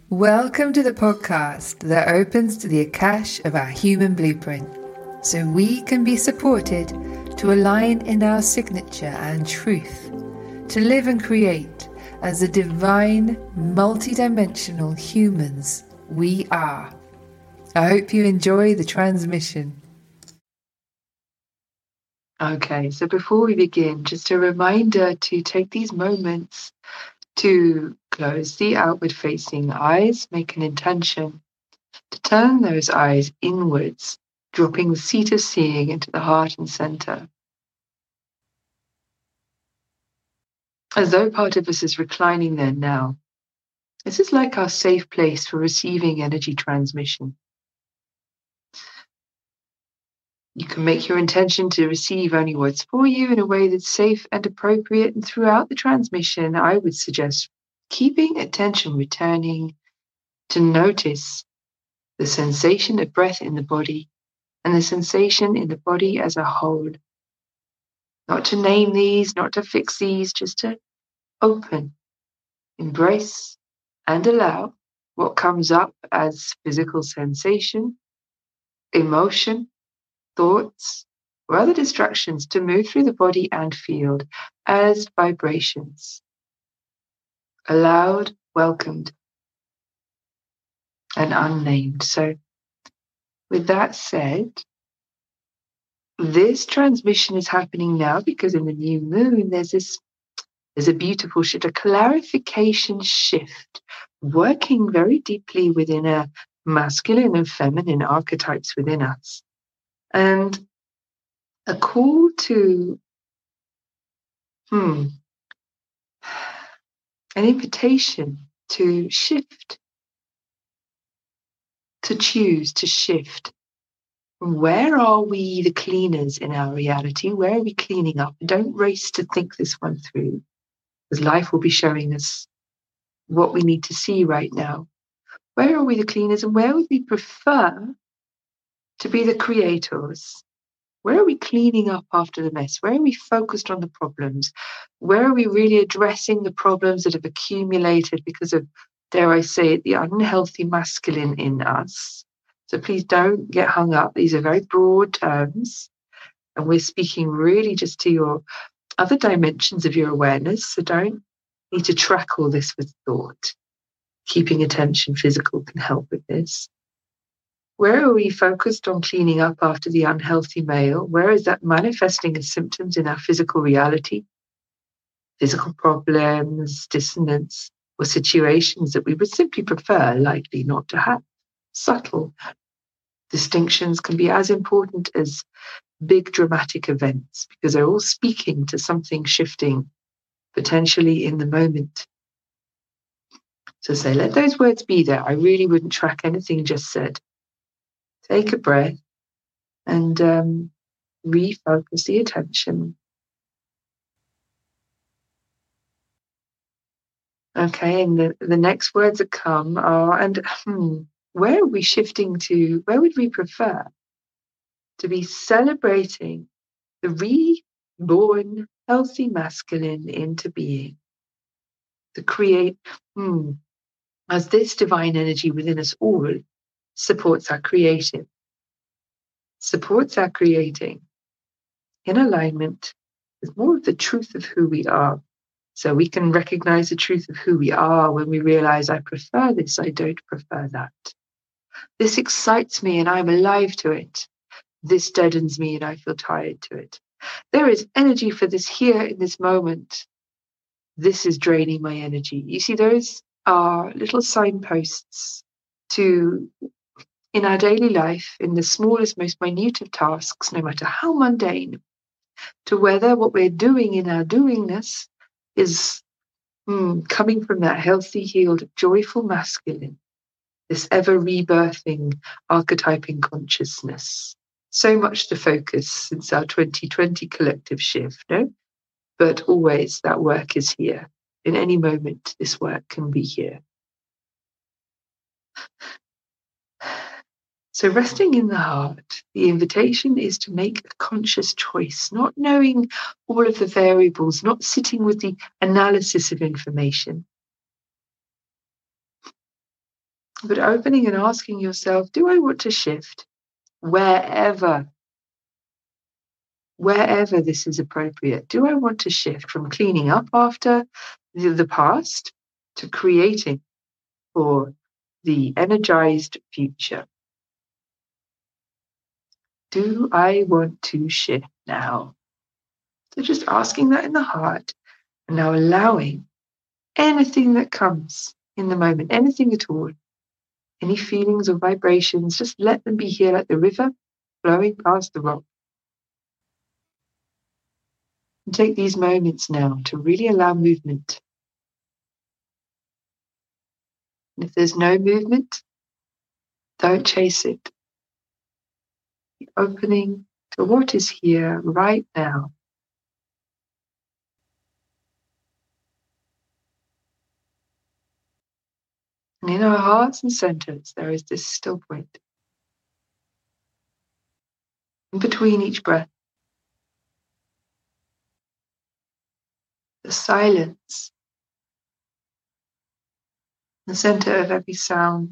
Welcome to the podcast that opens to the Akash of our human blueprint, so we can be supported to align in our signature and truth, to live and create as the divine, multidimensional humans we are. I hope you enjoy the transmission. Okay, so before we begin, just a reminder to take these moments to close the outward-facing eyes, make an intention to turn those eyes inwards, dropping the seat of seeing into the heart and center. As though part of us is reclining there now. This is like our safe place for receiving energy transmission. You can make your intention to receive only what's for you in a way that's safe and appropriate. And throughout the transmission, I would suggest keeping attention returning to notice the sensation of breath in the body and the sensation in the body as a whole. Not to name these, not to fix these, just to open, embrace, and allow what comes up as physical sensation, emotion, thoughts, or other distractions to move through the body and field as vibrations. Allowed, welcomed, and unnamed. So, with that said, this transmission is happening now because in the new moon there's a beautiful shift, a clarification shift, working very deeply within a masculine and feminine archetypes within us. And a call to an invitation to shift, to choose, to shift. Where are we the cleaners in our reality? Where are we cleaning up? Don't race to think this one through, because life will be showing us what we need to see right now. Where are we the cleaners, and where would we prefer to be the creators? Where are we cleaning up after the mess? Where are we focused on the problems? Where are we really addressing the problems that have accumulated because of, dare I say it, the unhealthy masculine in us? So please don't get hung up. These are very broad terms. And we're speaking really just to your other dimensions of your awareness. So don't need to track all this with thought. Keeping attention physical can help with this. Where are we focused on cleaning up after the unhealthy male? Where is that manifesting as symptoms in our physical reality? Physical problems, dissonance, or situations that we would simply prefer likely not to have. Subtle distinctions can be as important as big dramatic events because they're all speaking to something shifting, potentially in the moment. So say, let those words be there. I really wouldn't track anything just said. Take a breath and refocus the attention. Okay, and the next words that come are, where are we shifting to? Where would we prefer to be celebrating the reborn healthy masculine into being? To create, as this divine energy within us all supports our creative, supports our creating in alignment with more of the truth of who we are. So we can recognize the truth of who we are when we realize I prefer this, I don't prefer that. This excites me and I'm alive to it. This deadens me and I feel tired to it. There is energy for this here in this moment. This is draining my energy. You see, those are little signposts to, in our daily life, in the smallest, most minute of tasks, no matter how mundane, to whether what we're doing in our doingness is coming from that healthy, healed, joyful masculine, this ever rebirthing, archetyping consciousness. So much to focus since our 2020 collective shift, no? But always that work is here. In any moment, this work can be here. So resting in the heart, the invitation is to make a conscious choice, not knowing all of the variables, not sitting with the analysis of information. But opening and asking yourself, do I want to shift wherever this is appropriate? Do I want to shift from cleaning up after the past to creating for the energized future? Do I want to shift now? So just asking that in the heart and now allowing anything that comes in the moment, anything at all, any feelings or vibrations, just let them be here like the river flowing past the rock. And take these moments now to really allow movement. And if there's no movement, don't chase it. Be opening to what is here right now. And in our hearts and centers, there is this still point. In between each breath, the silence, the center of every sound.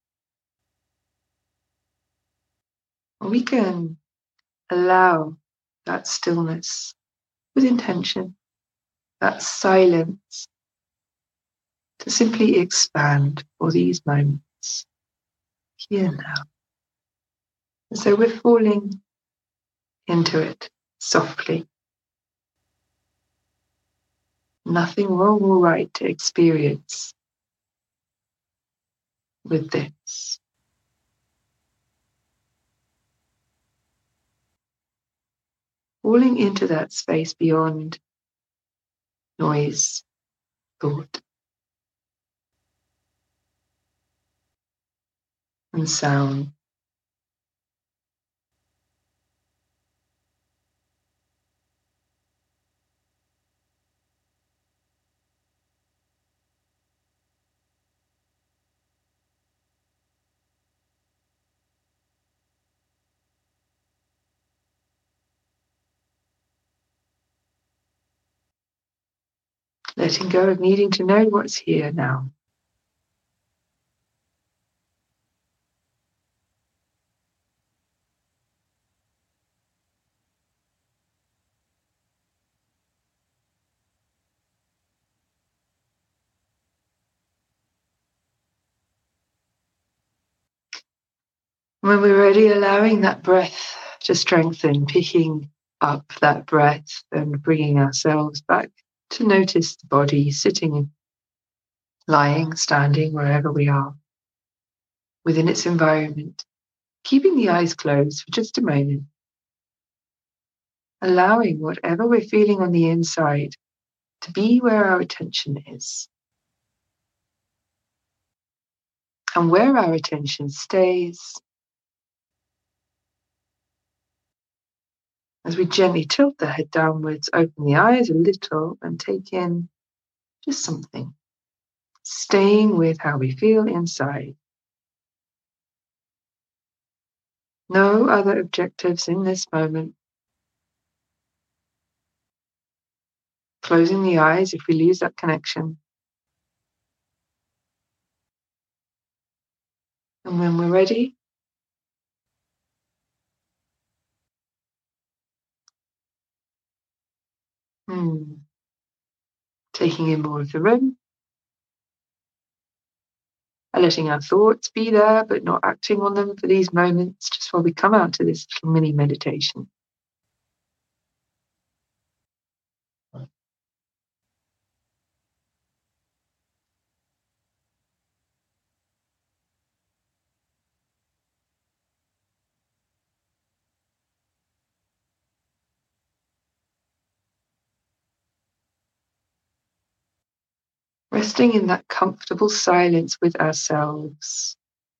We can allow that stillness with intention, that silence, to simply expand for these moments here now. And so we're falling into it softly. Nothing wrong or right to experience with this. Falling into that space beyond noise, thought, and sound. Letting go of needing to know what's here now. When we're ready, allowing that breath to strengthen, picking up that breath and bringing ourselves back to notice the body sitting, lying, standing, wherever we are, within its environment, keeping the eyes closed for just a moment, allowing whatever we're feeling on the inside to be where our attention is. And where our attention stays, as we gently tilt the head downwards, open the eyes a little and take in just something, staying with how we feel inside. No other objectives in this moment. Closing the eyes if we lose that connection. And when we're ready, taking in more of the room, and letting our thoughts be there, but not acting on them for these moments, just while we come out to this little mini meditation. Resting in that comfortable silence with ourselves.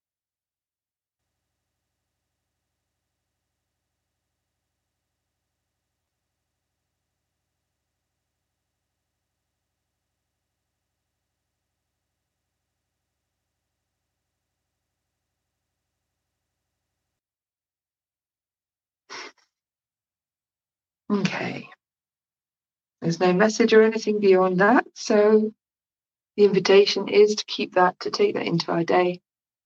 Okay. There's no message or anything beyond that, so the invitation is to take that into our day.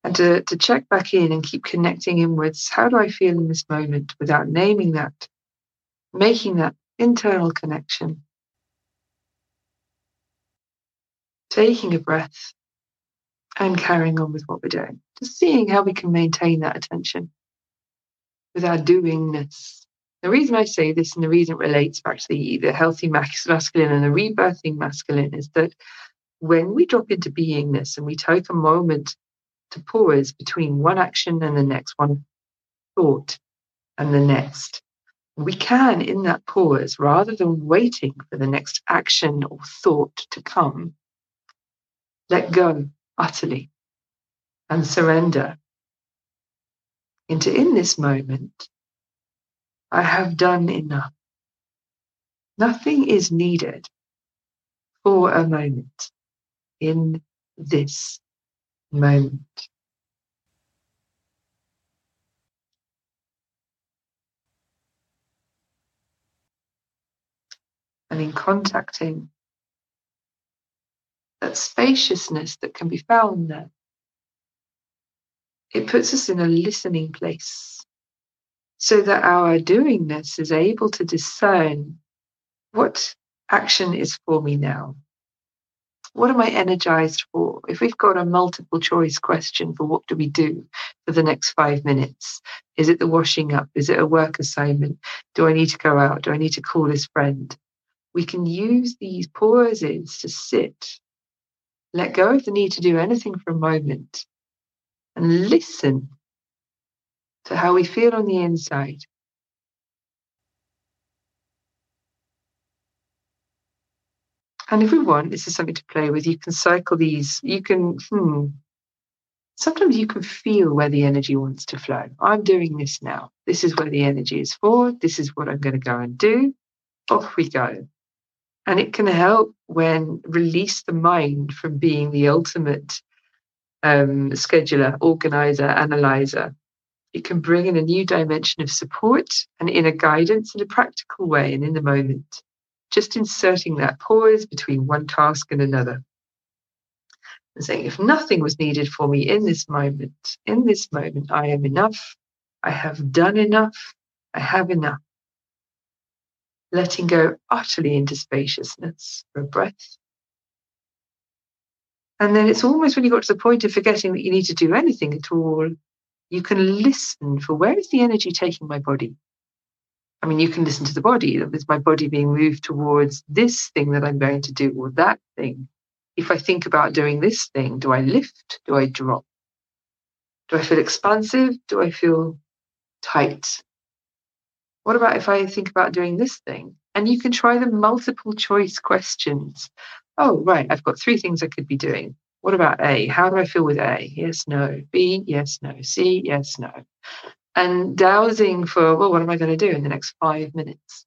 And to check back in and keep connecting inwards. How do I feel in this moment without naming that, making that internal connection? Taking a breath and carrying on with what we're doing. Just seeing how we can maintain that attention with our doingness. The reason I say this and the reason it relates back to the healthy masculine and the rebirthing masculine is that when we drop into beingness and we take a moment to pause between one action and the next, one thought and the next, we can, in that pause, rather than waiting for the next action or thought to come, let go utterly and surrender into, in this moment, I have done enough. Nothing is needed for a moment in this moment. And in contacting that spaciousness that can be found there, it puts us in a listening place so that our doingness is able to discern what action is for me now. What am I energized for? If we've got a multiple choice question for what do we do for the next 5 minutes, is it the washing up? Is it a work assignment? Do I need to go out? Do I need to call this friend? We can use these pauses to sit, let go of the need to do anything for a moment, and listen to how we feel on the inside. And if we want, this is something to play with, you can cycle these, you can, sometimes you can feel where the energy wants to flow. I'm doing this now. This is where the energy is for. This is what I'm going to go and do. Off we go. And it can help when release the mind from being the ultimate scheduler, organizer, analyzer. It can bring in a new dimension of support and inner guidance in a practical way and in the moment. Just inserting that pause between one task and another. And saying, if nothing was needed for me in this moment, I am enough. I have done enough. I have enough. Letting go utterly into spaciousness for a breath. And then it's almost when you got to the point of forgetting that you need to do anything at all, you can listen for where is the energy taking my body? I mean, you can listen to the body. Is my body being moved towards this thing that I'm going to do or that thing? If I think about doing this thing, do I lift? Do I drop? Do I feel expansive? Do I feel tight? What about if I think about doing this thing? And you can try the multiple choice questions. Oh, right, I've got 3 things I could be doing. What about A? How do I feel with A? Yes, no. B, yes, no. C, yes, no. And dowsing for, well, what am I going to do in the next 5 minutes?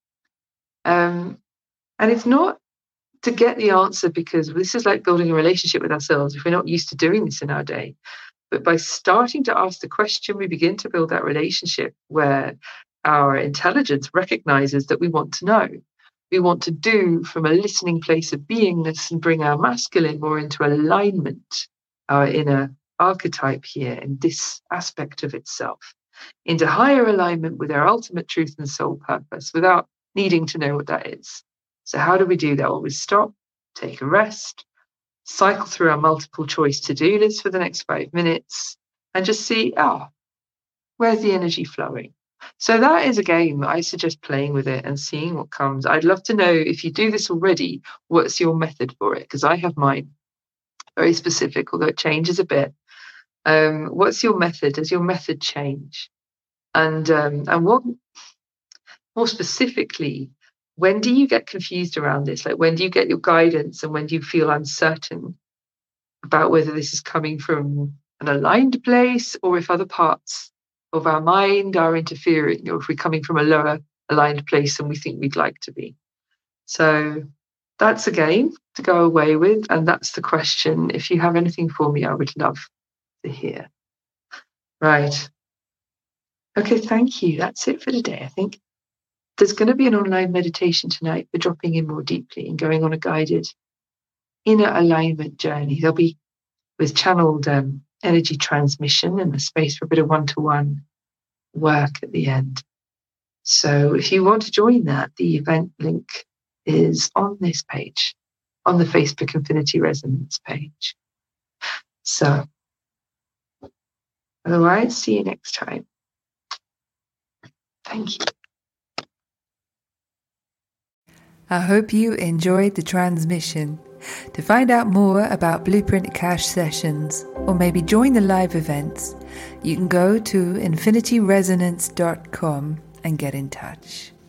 And it's not to get the answer, because this is like building a relationship with ourselves if we're not used to doing this in our day. But by starting to ask the question, we begin to build that relationship where our intelligence recognizes that we want to know. We want to do from a listening place of beingness and bring our masculine more into alignment, our inner archetype here in this aspect of itself, into higher alignment with our ultimate truth and soul purpose without needing to know what that is. So how do we do that? Well, we stop, take a rest, cycle through our multiple choice to-do list for the next 5 minutes and just see, where's the energy flowing? So that is a game. I suggest playing with it and seeing what comes. I'd love to know, if you do this already, what's your method for it? Because I have mine, very specific, although it changes a bit. What's your method? Does your method change? And what, more specifically, when do you get confused around this? Like, when do you get your guidance and when do you feel uncertain about whether this is coming from an aligned place or if other parts of our mind are interfering, or if we're coming from a lower aligned place than we think we'd like to be? So that's a game to go away with. And that's the question. If you have anything for me, I would love to hear. Right. Okay, thank you. That's it for today, I think. There's going to be an online meditation tonight for dropping in more deeply and going on a guided inner alignment journey. There'll be with channeled energy transmission and a space for a bit of one-to-one work at the end. So if you want to join that, the event link is on this page, on the Facebook Infinity Resonance page. So otherwise, see you next time. Thank you. I hope you enjoyed the transmission. To find out more about Blueprint Akash sessions, or maybe join the live events, you can go to infinityresonance.com and get in touch.